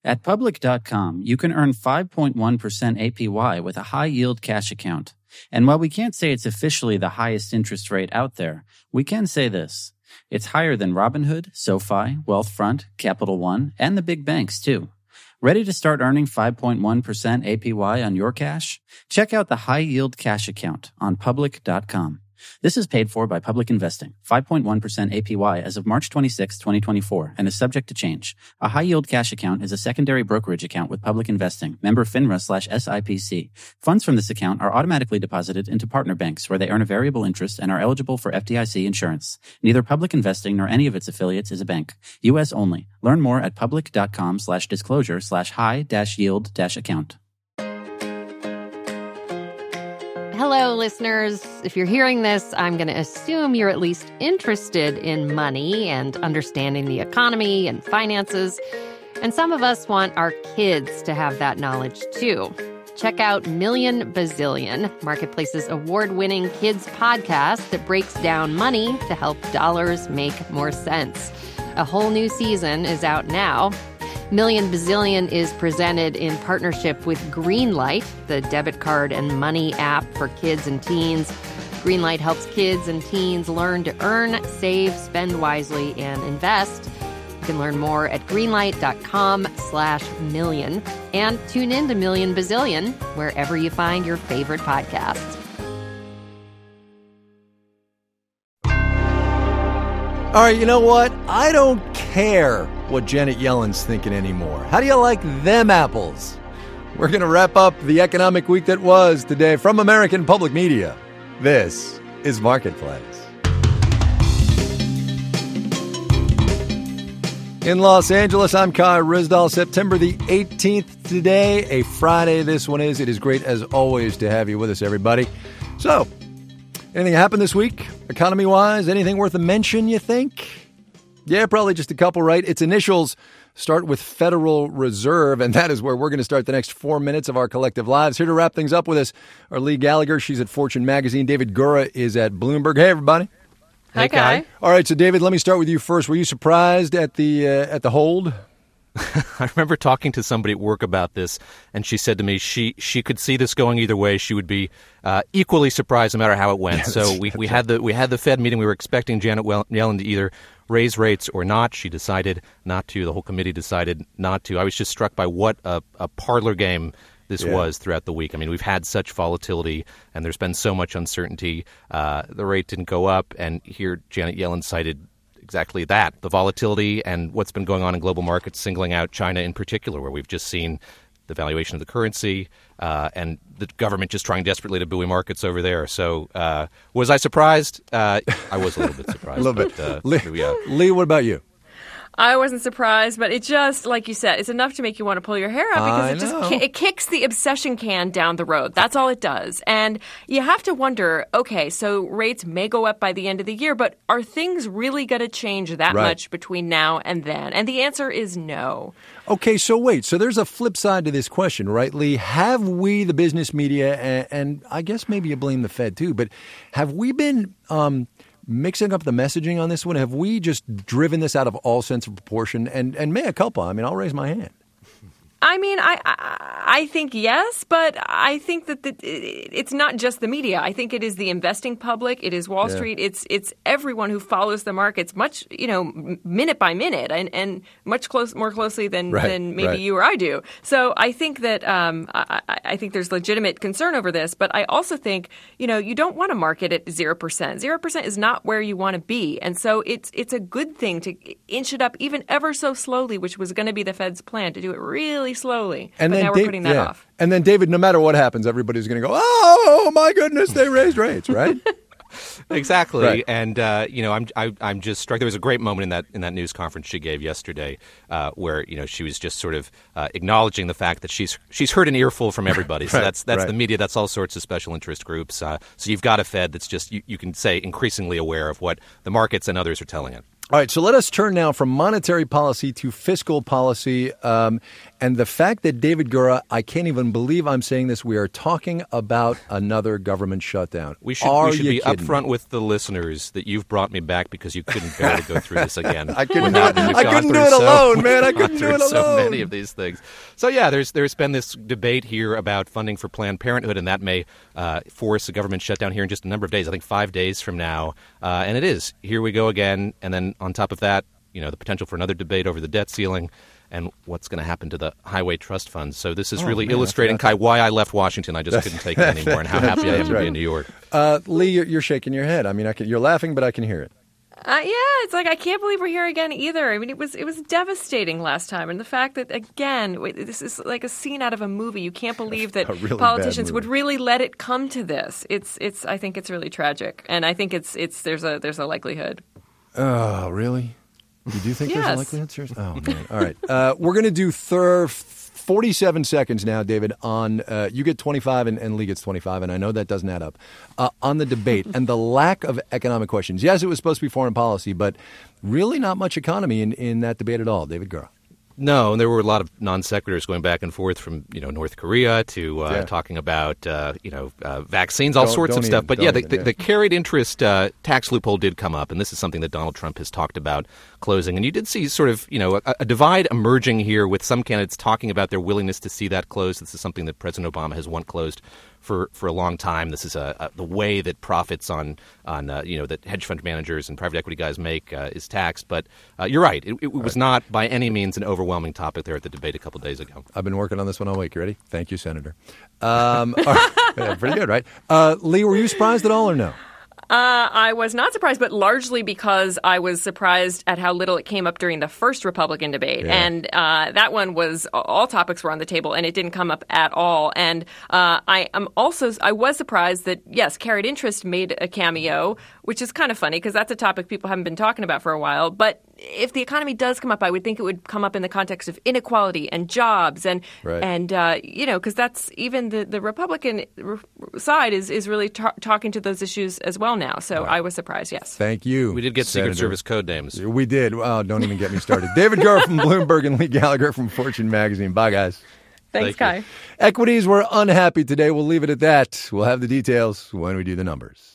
At Public.com, you can earn 5.1% APY with a high-yield cash account. And while we can't say it's officially the highest interest rate out there, we can say this. It's higher than Robinhood, SoFi, Wealthfront, Capital One, and the big banks, too. Ready to start earning 5.1% APY on your cash? Check out the high-yield cash account on Public.com. This is paid for by Public Investing, 5.1% APY as of March 26, 2024, and is subject to change. A high-yield cash account is a secondary brokerage account with Public Investing, member FINRA/SIPC. Funds from this account are automatically deposited into partner banks where they earn a variable interest and are eligible for FDIC insurance. Neither Public Investing nor any of its affiliates is a bank. U.S. only. Learn more at public.com/disclosure/high-yield-account. Hello, listeners. If you're hearing this, I'm going to assume you're at least interested in money and understanding the economy and finances. And some of us want our kids to have that knowledge, too. Check out Million Bazillion, Marketplace's award-winning kids podcast that breaks down money to help dollars make more sense. A whole new season is out now. Million Bazillion is presented in partnership with Greenlight, the debit card and money app for kids and teens. Greenlight helps kids and teens learn to earn, save, spend wisely, and invest. You can learn more at greenlight.com/million and tune in to Million Bazillion wherever you find your favorite podcasts. All right, you know what? I don't care what Janet Yellen's thinking anymore. How do you like them apples? We're going to wrap up the economic week that was today from American Public Media. This is Marketplace. In Los Angeles, I'm Kai Ryssdal. September the 18th today, a Friday this one is. It is great, as always, to have you with us, everybody. So, anything happened this week, economy-wise? Anything worth a mention, you think? Yeah, probably just a couple, right? Its initials start with Federal Reserve, and that is where we're going to start the next 4 minutes of our collective lives. Here to wrap things up with us are Lee Gallagher. She's at Fortune Magazine. David Gura is at Bloomberg. Hey, everybody. Hi, Kai. All right, so David, let me start with you first. Were you surprised at the hold? I remember talking to somebody at work about this, and she said to me she could see this going either way. She would be equally surprised no matter how it went. Yes, so we had the Fed meeting. We were expecting Janet Yellen to either raise rates or not. She decided not to. The whole committee decided not to. I was just struck by what a parlor game this was throughout the week. I mean, we've had such volatility, and there's been so much uncertainty. The rate didn't go up, and here Janet Yellen cited exactly that, the volatility and what's been going on in global markets, singling out China in particular, where we've just seen the valuation of the currency and the government just trying desperately to buoy markets over there. So was I surprised? I was a little bit surprised. A little bit. Lee, what about you? I wasn't surprised, but it just, like you said, it's enough to make you want to pull your hair out because it kicks the obsession can down the road. That's all it does. And you have to wonder, okay, so rates may go up by the end of the year, but are things really going to change that much between now and then? And the answer is no. Okay, so wait. So there's a flip side to this question, right, Lee? Have we, the business media, and I guess maybe you blame the Fed too, but have we been mixing up the messaging on this one? Have we just driven this out of all sense of proportion? And mea culpa. I mean, I'll raise my hand. I mean, I think yes, but I think that it's not just the media. I think it is the investing public. It is Wall Street. It's everyone who follows the markets much, minute by minute and much more closely than maybe you or I do. So I think that I think there's legitimate concern over this, but I also think, you don't want to market at 0%. 0% is not where you want to be. And so it's a good thing to inch it up even ever so slowly, which was going to be the Fed's plan, to do it really slowly. And but then now we're putting that off. And then, David, no matter what happens, everybody's going to go, oh, my goodness, they raised rates, right? Exactly. Right. And, I'm just struck. There was a great moment in that news conference she gave yesterday where, she was just sort of acknowledging the fact that she's heard an earful from everybody. So that's the media. That's all sorts of special interest groups. So you've got a Fed that's just, you can say, increasingly aware of what the markets and others are telling it. All right, so let us turn now from monetary policy to fiscal policy. And the fact that David Gura, I can't even believe I'm saying this, we are talking about another government shutdown. We should be upfront with the listeners that you've brought me back because you couldn't bear to go through this again. I couldn't do it alone, man. I couldn't do it alone. So many of these things. So, yeah, there's been this debate here about funding for Planned Parenthood, and that may force a government shutdown here in just a number of days, I think 5 days from now. And it is. Here we go again. And then on top of that, the potential for another debate over the debt ceiling and what's going to happen to the highway trust funds. So this is really illustrating, Kai, why I left Washington. I just couldn't take it anymore and how happy I am to be in New York. Lee, you're shaking your head. I mean, you're laughing, but I can hear it. Yeah, it's like I can't believe we're here again either. I mean, it was devastating last time, and the fact that again, this is like a scene out of a movie. You can't believe that really politicians would really let it come to this. It's. I think it's really tragic, and I think there's a likelihood. Oh, really? You do think Yes. there's a likelihood? Seriously? Oh, man. All right. We're going to do 47 seconds now, David, on you get 25 and Lee gets 25, and I know that doesn't add up, on the debate and the lack of economic questions. Yes, it was supposed to be foreign policy, but really not much economy in that debate at all. David Gura. No, and there were a lot of non sequiturs going back and forth from North Korea to talking about vaccines, all sorts of stuff. But the carried interest tax loophole did come up, and this is something that Donald Trump has talked about closing. And you did see sort of a divide emerging here with some candidates talking about their willingness to see that closed. This is something that President Obama has wanted closed for a long time. This is the way that profits on that hedge fund managers and private equity guys make is taxed. But you're right. It was not by any means an overwhelming topic there at the debate a couple of days ago. I've been working on this one all week. You ready? Thank you, Senator. All right. Yeah, pretty good, right? Lee, were you surprised at all or no? I was not surprised, but largely because I was surprised at how little it came up during the first Republican debate. Yeah. And that one was all topics were on the table, and it didn't come up at all. And I was surprised that, yes, carried interest made a cameo, which is kind of funny because that's a topic people haven't been talking about for a while. But if the economy does come up, I would think it would come up in the context of inequality and jobs and because that's even the Republican side is really talking to those issues as well now. So I was surprised, yes. Thank you. We did get Senator. Secret Service code names. We did. Wow, don't even get me started. David Gura from Bloomberg and Lee Gallagher from Fortune Magazine. Bye, guys. Thanks, Kai. Equities were unhappy today. We'll leave it at that. We'll have the details when we do the numbers.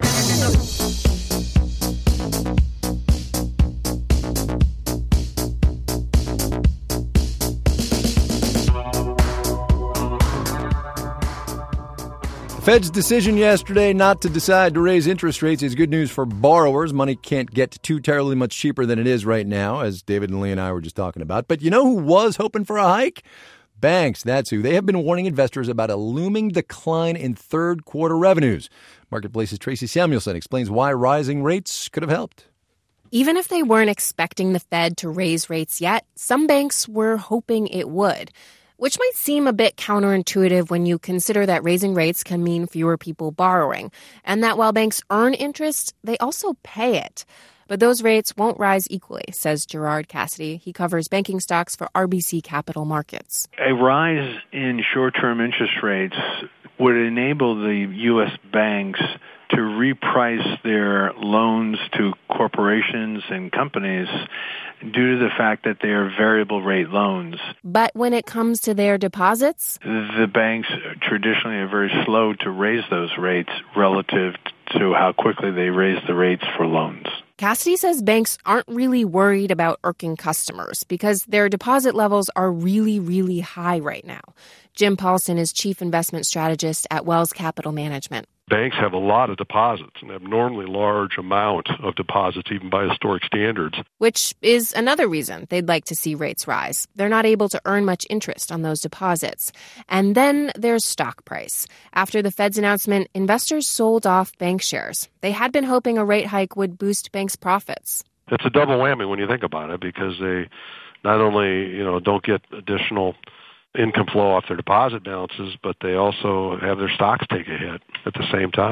Fed's decision yesterday not to decide to raise interest rates is good news for borrowers. Money can't get too terribly much cheaper than it is right now, as David and Lee and I were just talking about. But you know who was hoping for a hike? Banks, that's who. They have been warning investors about a looming decline in third quarter revenues. Marketplace's Tracy Samuelson explains why rising rates could have helped. Even if they weren't expecting the Fed to raise rates yet, some banks were hoping it would. Which might seem a bit counterintuitive when you consider that raising rates can mean fewer people borrowing, and that while banks earn interest, they also pay it. But those rates won't rise equally, says Gerard Cassidy. He covers banking stocks for RBC Capital Markets. A rise in short-term interest rates would enable the U.S. banks to reprice their loans to corporations and companies due to the fact that they are variable rate loans. But when it comes to their deposits? The banks traditionally are very slow to raise those rates relative to how quickly they raise the rates for loans. Cassidy says banks aren't really worried about irking customers because their deposit levels are really, really high right now. Jim Paulson is chief investment strategist at Wells Capital Management. Banks have a lot of deposits, an abnormally large amount of deposits, even by historic standards. Which is another reason they'd like to see rates rise. They're not able to earn much interest on those deposits. And then there's stock price. After the Fed's announcement, investors sold off bank shares. They had been hoping a rate hike would boost banks' profits. It's a double whammy when you think about it, because they not only, don't get additional income flow off their deposit balances, but they also have their stocks take a hit at the same time.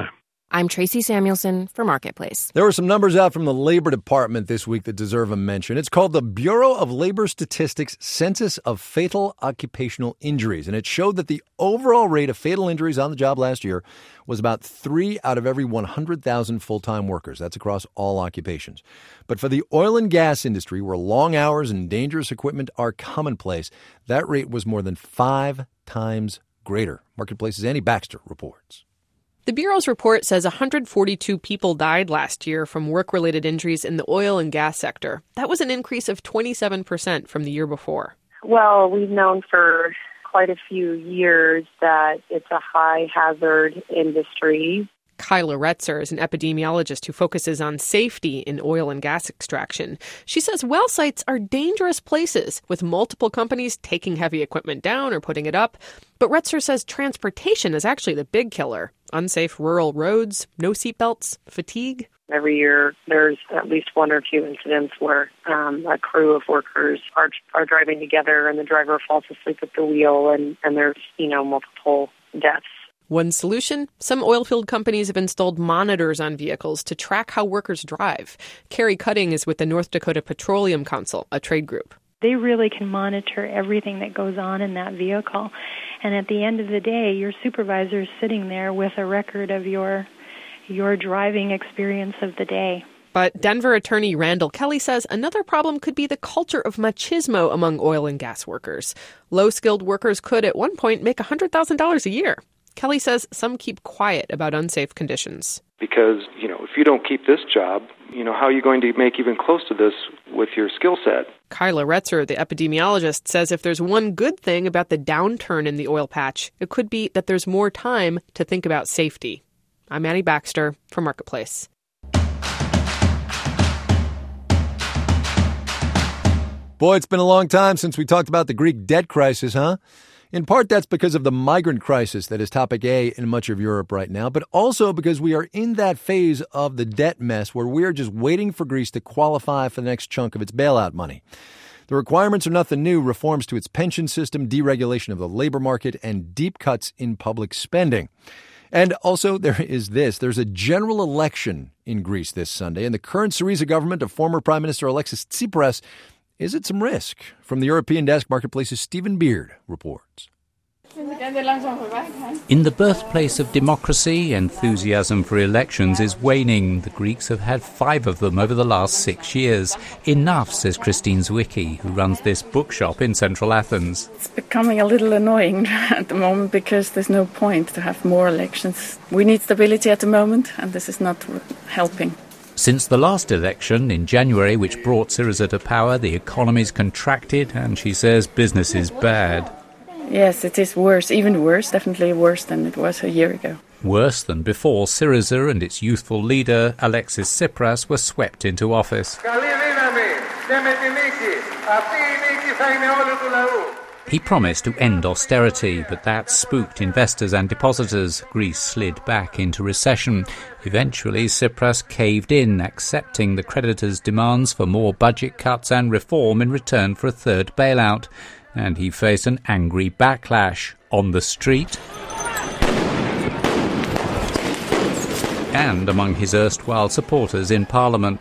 I'm Tracy Samuelson for Marketplace. There were some numbers out from the Labor Department this week that deserve a mention. It's called the Bureau of Labor Statistics Census of Fatal Occupational Injuries, and it showed that the overall rate of fatal injuries on the job last year was about 3 out of every 100,000 full-time workers. That's across all occupations. But for the oil and gas industry, where long hours and dangerous equipment are commonplace, that rate was more than 5 times greater. Marketplace's Annie Baxter reports. The Bureau's report says 142 people died last year from work-related injuries in the oil and gas sector. That was an increase of 27% from the year before. Well, we've known for quite a few years that it's a high-hazard industry. Kyla Retzer is an epidemiologist who focuses on safety in oil and gas extraction. She says well sites are dangerous places with multiple companies taking heavy equipment down or putting it up. But Retzer says transportation is actually the big killer. Unsafe rural roads, no seatbelts, fatigue. Every year there's at least one or two incidents where a crew of workers are driving together and the driver falls asleep at the wheel and there's, multiple deaths. One solution, some oilfield companies have installed monitors on vehicles to track how workers drive. Carrie Cutting is with the North Dakota Petroleum Council, a trade group. They really can monitor everything that goes on in that vehicle. And at the end of the day, your supervisor is sitting there with a record of your driving experience of the day. But Denver attorney Randall Kelly says another problem could be the culture of machismo among oil and gas workers. Low-skilled workers could at one point make $100,000 a year. Kelly says some keep quiet about unsafe conditions. Because, if you don't keep this job, how are you going to make even close to this with your skill set? Kyla Retzer, the epidemiologist, says if there's one good thing about the downturn in the oil patch, it could be that there's more time to think about safety. I'm Annie Baxter for Marketplace. Boy, it's been a long time since we talked about the Greek debt crisis, huh? In part, that's because of the migrant crisis that is topic A in much of Europe right now, but also because we are in that phase of the debt mess where we are just waiting for Greece to qualify for the next chunk of its bailout money. The requirements are nothing new: reforms to its pension system, deregulation of the labor market, and deep cuts in public spending. And also, there's a general election in Greece this Sunday, and the current Syriza government of former Prime Minister Alexis Tsipras is at some risk. From the European Desk, Marketplace's Stephen Beard reports. In the birthplace of democracy, enthusiasm for elections is waning. The Greeks have had 5 of them over the last 6 years. Enough, says Christine Zwicky, who runs this bookshop in central Athens. It's becoming a little annoying at the moment because there's no point to have more elections. We need stability at the moment, and this is not helping. Since the last election in January, which brought Syriza to power, the economy's contracted, and she says business is bad. Yes, it is worse, even worse, definitely worse than it was a year ago. Worse than before Syriza and its youthful leader, Alexis Tsipras, were swept into office. He promised to end austerity, but that spooked investors and depositors. Greece slid back into recession. Eventually, Tsipras caved in, accepting the creditors' demands for more budget cuts and reform in return for a third bailout. And he faced an angry backlash on the street and among his erstwhile supporters in Parliament.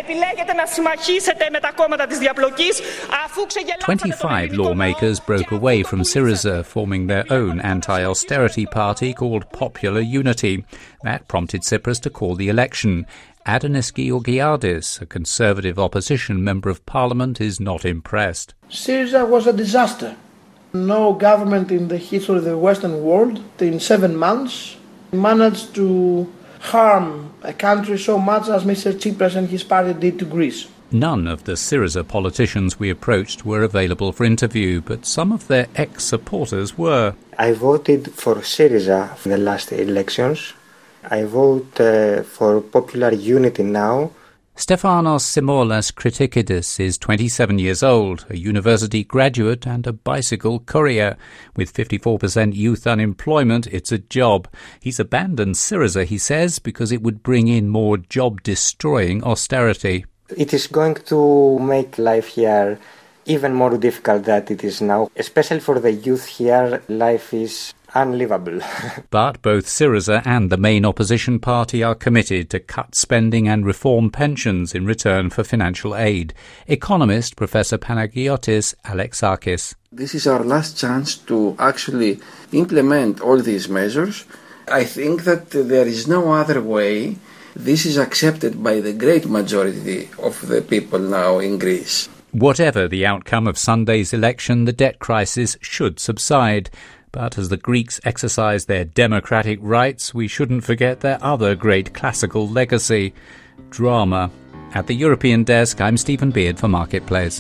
25 lawmakers broke away from Syriza, forming their own anti-austerity party called Popular Unity. That prompted Tsipras to call the election. Adonis Georgiadis, a conservative opposition member of parliament, is not impressed. Syriza was a disaster. No government in the history of the Western world in 7 months managed to harm a country so much as Mr. Tsipras and his party did to Greece. None of the Syriza politicians we approached were available for interview, but some of their ex-supporters were. I voted for Syriza in the last elections. I vote for Popular Unity now. Stefanos Simolas Kritikidis is 27 years old, a university graduate and a bicycle courier. With 54% youth unemployment, it's a job. He's abandoned Syriza, he says, because it would bring in more job-destroying austerity. It is going to make life here even more difficult than it is now. Especially for the youth here, life is unlivable. But both Syriza and the main opposition party are committed to cut spending and reform pensions in return for financial aid. Economist Professor Panagiotis Alexakis. This is our last chance to actually implement all these measures. I think that there is no other way. This is accepted by the great majority of the people now in Greece. Whatever the outcome of Sunday's election, the debt crisis should subside. But as the Greeks exercise their democratic rights, we shouldn't forget their other great classical legacy, drama. At the European Desk, I'm Stephen Beard for Marketplace.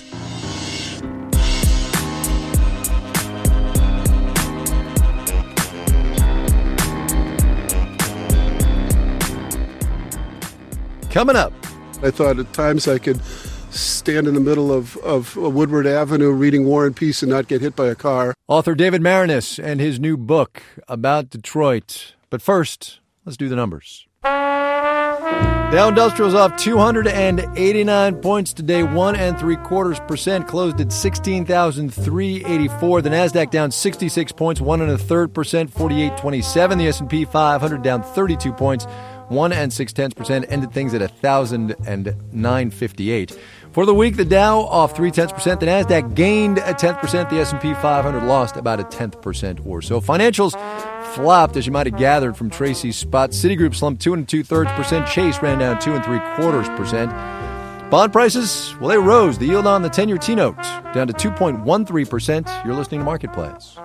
Coming up. I thought at times I could stand in the middle of Woodward Avenue reading War and Peace and not get hit by a car. Author David Maraniss and his new book about Detroit. But first, let's do the numbers. Dow Industrial's off 289 points today, 1.75%, closed at 16,384. The Nasdaq down 66 points, 1.33%, 48.27. The S&P 500 down 32 points, 1.6%, ended things at 1,009.58. For the week, the Dow off 0.3%, the Nasdaq gained 0.1%, the S&P 500 lost about 0.1% or so. Financials flopped, as you might have gathered from Tracy's spot. Citigroup slumped 2 2/3%. Chase ran down 2 3/4%. Bond prices, well, they rose. The yield on the 10-year T-note down to 2.13%. You're listening to Marketplace.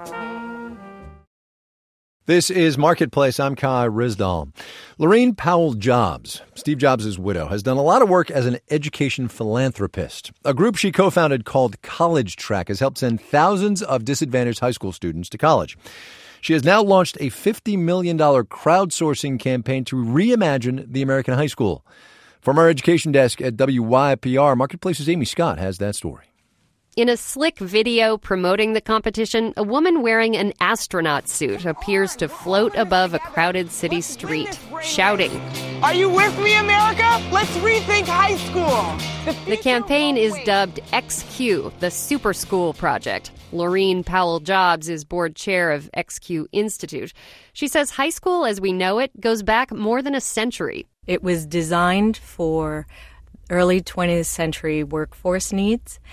This is Marketplace. I'm Kai Ryssdal. Laurene Powell Jobs, Steve Jobs' widow, has done a lot of work as an education philanthropist. A group she co-founded called College Track has helped send thousands of disadvantaged high school students to college. She has now launched a $50 million crowdsourcing campaign to reimagine the American high school. From our education desk at WYPR, Marketplace's Amy Scott has that story. In a slick video promoting the competition, a woman wearing an astronaut suit appears to float above a crowded city street, shouting, "Are you with me, America? Let's rethink high school." The campaign is dubbed XQ, the Super School Project. Laurene Powell Jobs is board chair of XQ Institute. She says high school as we know it goes back more than a century. It was designed for early 20th century workforce needs.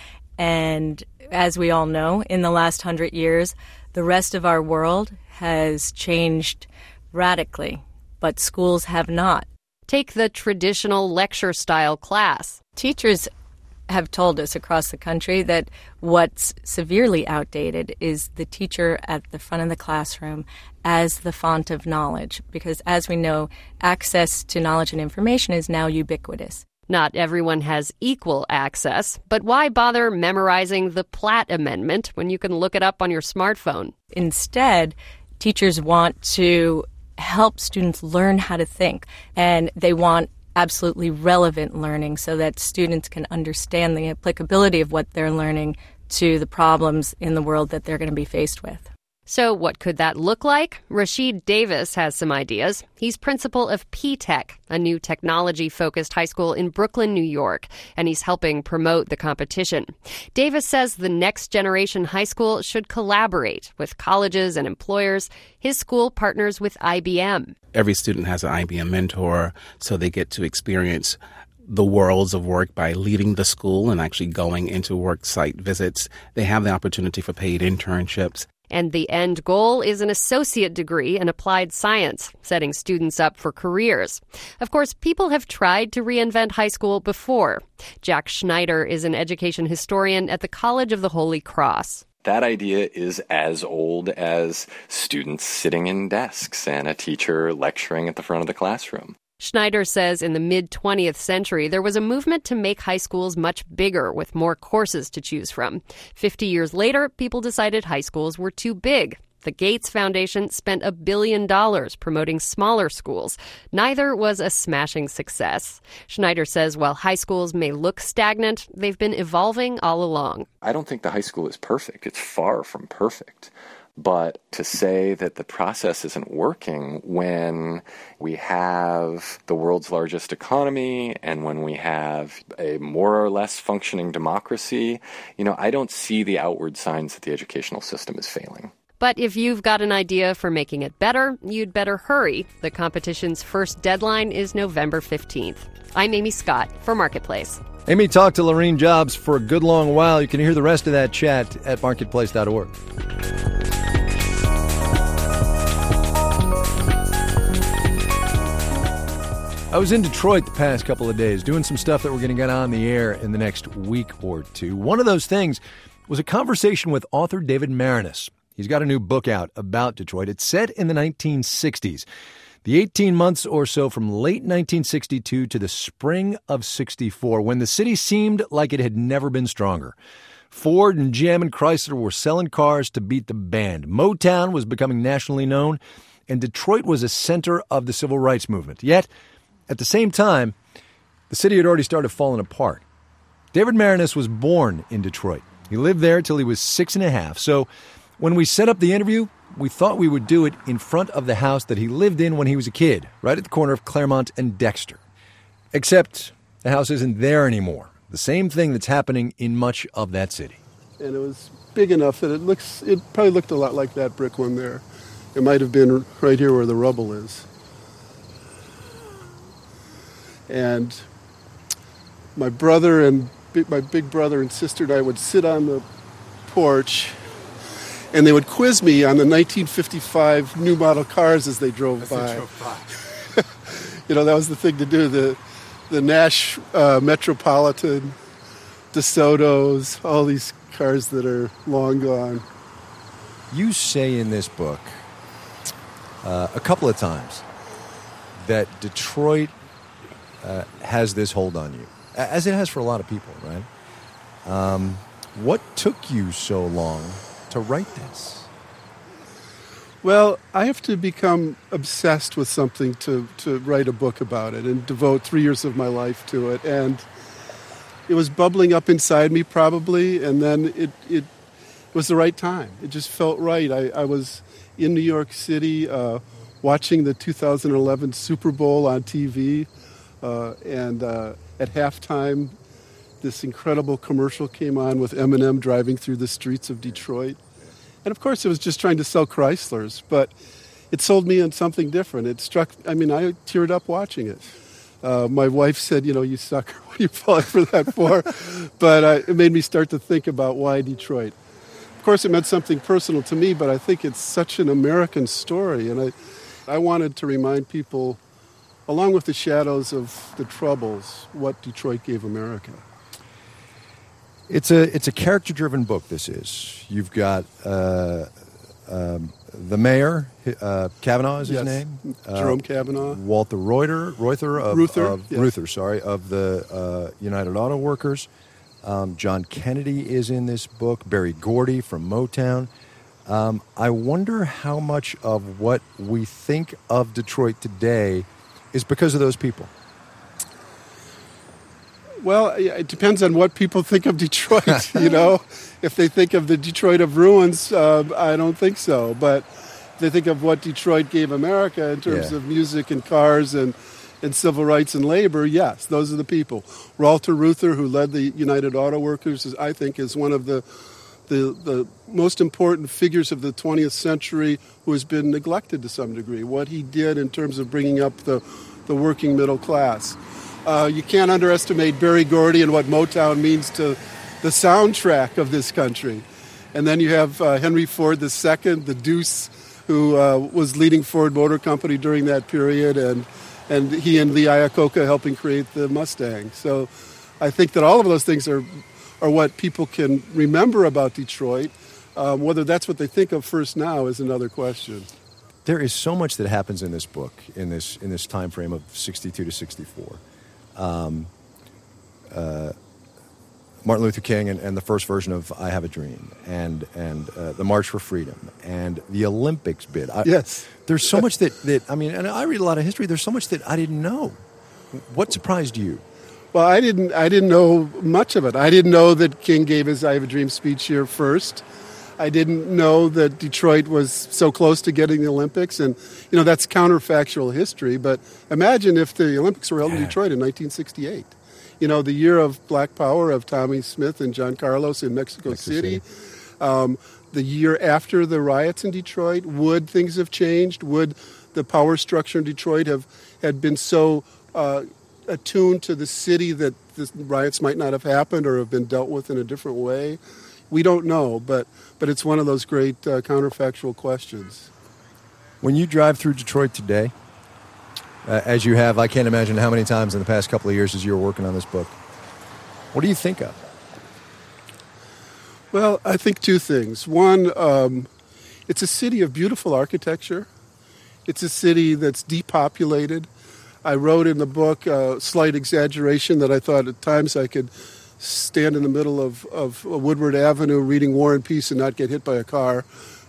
And as we all know, in the last 100 years, the rest of our world has changed radically, but schools have not. Take the traditional lecture-style class. Teachers have told us across the country that what's severely outdated is the teacher at the front of the classroom as the font of knowledge, because as we know, access to knowledge and information is now ubiquitous. Not everyone has equal access, but why bother memorizing the Platt Amendment when you can look it up on your smartphone? Instead, teachers want to help students learn how to think, and they want absolutely relevant learning so that students can understand the applicability of what they're learning to the problems in the world that they're going to be faced with. So what could that look like? Rashid Davis has some ideas. He's principal of P-Tech, a new technology-focused high school in Brooklyn, New York, and he's helping promote the competition. Davis says the next generation high school should collaborate with colleges and employers. His school partners with IBM. Every student has an IBM mentor, so they get to experience the worlds of work by leaving the school and actually going into work site visits. They have the opportunity for paid internships. And the end goal is an associate degree in applied science, setting students up for careers. Of course, people have tried to reinvent high school before. Jack Schneider is an education historian at the College of the Holy Cross. That idea is as old as students sitting in desks and a teacher lecturing at the front of the classroom. Schneider says in the mid-20th century, there was a movement to make high schools much bigger with more courses to choose from. 50 years later, people decided high schools were too big. The Gates Foundation spent $1 billion promoting smaller schools. Neither was a smashing success. Schneider says while high schools may look stagnant, they've been evolving all along. I don't think the high school is perfect. It's far from perfect. But to say that the process isn't working when we have the world's largest economy and when we have a more or less functioning democracy, I don't see the outward signs that the educational system is failing. But if you've got an idea for making it better, you'd better hurry. The competition's first deadline is November 15th. I'm Amy Scott for Marketplace. Amy talked to Laureen Jobs for a good long while. You can hear the rest of that chat at marketplace.org. I was in Detroit the past couple of days doing some stuff that we're going to get on the air in the next week or two. One of those things was a conversation with author David Maraniss. He's got a new book out about Detroit. It's set in the 1960s. The 18 months or so from late 1962 to the spring of 64, when the city seemed like it had never been stronger. Ford and GM and Chrysler were selling cars to beat the band. Motown was becoming nationally known, and Detroit was a center of the civil rights movement. Yet, at the same time, the city had already started falling apart. David Maraniss was born in Detroit. He lived there till he was 6.5. So when we set up the interview, we thought we would do it in front of the house that he lived in when he was a kid, right at the corner of Claremont and Dexter. Except the house isn't there anymore. The same thing that's happening in much of that city. And it was big enough that it probably looked a lot like that brick one there. It might have been right here where the rubble is. And my brother and my big brother and sister and I would sit on the porch, and they would quiz me on the 1955 new model cars as they drove by. You know, that was the thing to do. The Nash Metropolitan, DeSotos, all these cars that are long gone. You say in this book a couple of times that Detroit has this hold on you, as it has for a lot of people, right? What took you so long to write this? Well, I have to become obsessed with something to write a book about it and devote 3 years of my life to it. And it was bubbling up inside me probably, and then it was the right time. It just felt right. I was in New York City watching the 2011 Super Bowl on TV, and at halftime, this incredible commercial came on with Eminem driving through the streets of Detroit. And of course, it was just trying to sell Chryslers, but it sold me on something different. It struck, I teared up watching it. My wife said, you sucker, what are you falling for that for? But it made me start to think about why Detroit. Of course, it meant something personal to me, but I think it's such an American story. And I wanted to remind people, along with the shadows of the Troubles, what Detroit gave America. It's a character-driven book, this is. You've got the mayor, Kavanaugh is his name? Jerome Kavanaugh. Walter Reuther of the United Auto Workers. John Kennedy is in this book. Berry Gordy from Motown. I wonder how much of what we think of Detroit today is because of those people. Well, it depends on what people think of Detroit, If they think of the Detroit of ruins, I don't think so. But if they think of what Detroit gave America in terms of music and cars and civil rights and labor, yes, those are the people. Walter Reuther, who led the United Auto Workers, I think is one of the most important figures of the 20th century who has been neglected to some degree. What he did in terms of bringing up the working middle class. You can't underestimate Berry Gordy and what Motown means to the soundtrack of this country. And then you have Henry Ford II, the Deuce, who was leading Ford Motor Company during that period, and he and Lee Iacocca helping create the Mustang. So I think that all of those things are what people can remember about Detroit. Whether that's what they think of first now is another question. There is so much that happens in this book, in this time frame of 62 to 64. Martin Luther King and the first version of I Have a Dream, and the March for Freedom, and the Olympics bid. Yes. There's so much that and I read a lot of history. There's so much that I didn't know. What surprised you? Well, I didn't know much of it. I didn't know that King gave his I Have a Dream speech here first. I didn't know that Detroit was so close to getting the Olympics, and that's counterfactual history. But imagine if the Olympics were held in Detroit in 1968. The year of Black Power, of Tommy Smith and John Carlos in Mexico City. the year after the riots in Detroit? Would things have changed? Would the power structure in Detroit had been so attuned to the city that the riots might not have happened or have been dealt with in a different way? We don't know, but it's one of those great counterfactual questions. When you drive through Detroit today, as you have, I can't imagine how many times in the past couple of years as you were working on this book, what do you think of? Well, I think two things. One, it's a city of beautiful architecture. It's a city that's depopulated. I wrote in the book a slight exaggeration that I thought at times I could stand in the middle of Woodward Avenue reading War and Peace and not get hit by a car.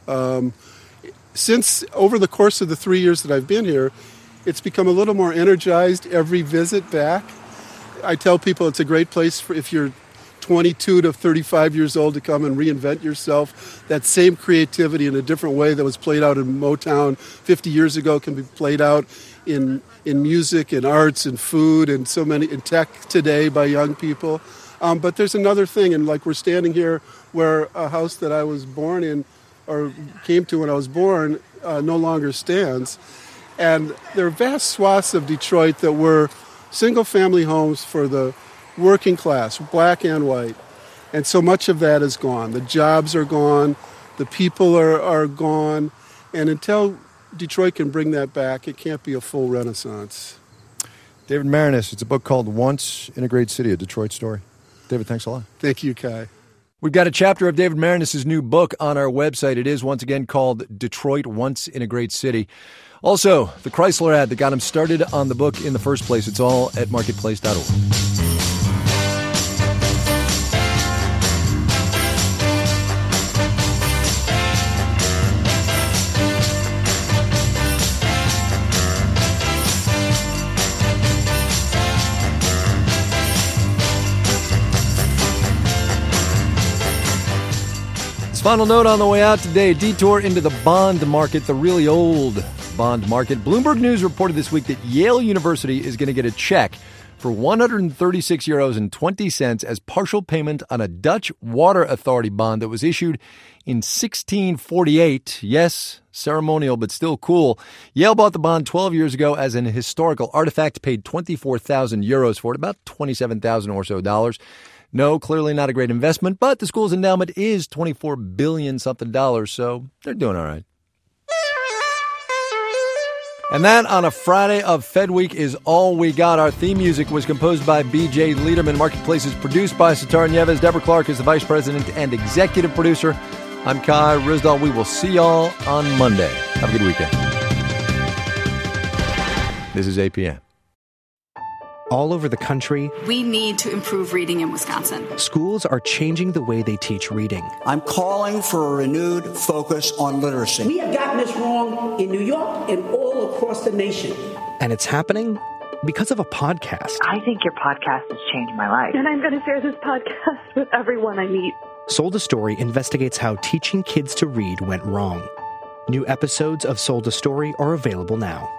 Since over the course of the 3 years that I've been here, it's become a little more energized every visit back. I tell people it's a great place for if you're 22 to 35 years old to come and reinvent yourself. That same creativity in a different way that was played out in Motown 50 years ago can be played out in music, in arts, in food, and so many in tech today by young people. But there's another thing, and like we're standing here where a house that I was born in or came to when I was born no longer stands. And there are vast swaths of Detroit that were single-family homes for the working class, black and white. And so much of that is gone. The jobs are gone. The people are gone. And until Detroit can bring that back, it can't be a full renaissance. David Maraniss, it's a book called Once in a Great City, a Detroit Story. David, thanks a lot. Thank you, Kai. We've got a chapter of David Maraniss's new book on our website. It is, once again, called Detroit, Once in a Great City. Also, the Chrysler ad that got him started on the book in the first place. It's all at marketplace.org. Final note on the way out today, detour into the bond market, the really old bond market. Bloomberg News reported this week that Yale University is going to get a check for €136.20 as partial payment on a Dutch Water Authority bond that was issued in 1648. Yes, ceremonial, but still cool. Yale bought the bond 12 years ago as an historical artifact, paid €24,000 for it, about $27,000 or so dollars. No, clearly not a great investment, but the school's endowment is $24 billion something, so they're doing all right. And that on a Friday of Fed Week is all we got. Our theme music was composed by B.J. Liederman. Marketplace is produced by Sitar Nieves. Deborah Clark is the vice president and executive producer. I'm Kai Ryssdal. We will see y'all on Monday. Have a good weekend. This is APM. All over the country, we need to improve reading in Wisconsin. Schools are changing the way they teach reading. I'm calling for a renewed focus on literacy. We have gotten this wrong in New York and all across the nation. And it's happening because of a podcast. I think your podcast has changed my life. And I'm going to share this podcast with everyone I meet. Sold a Story investigates how teaching kids to read went wrong. New episodes of Sold a Story are available now.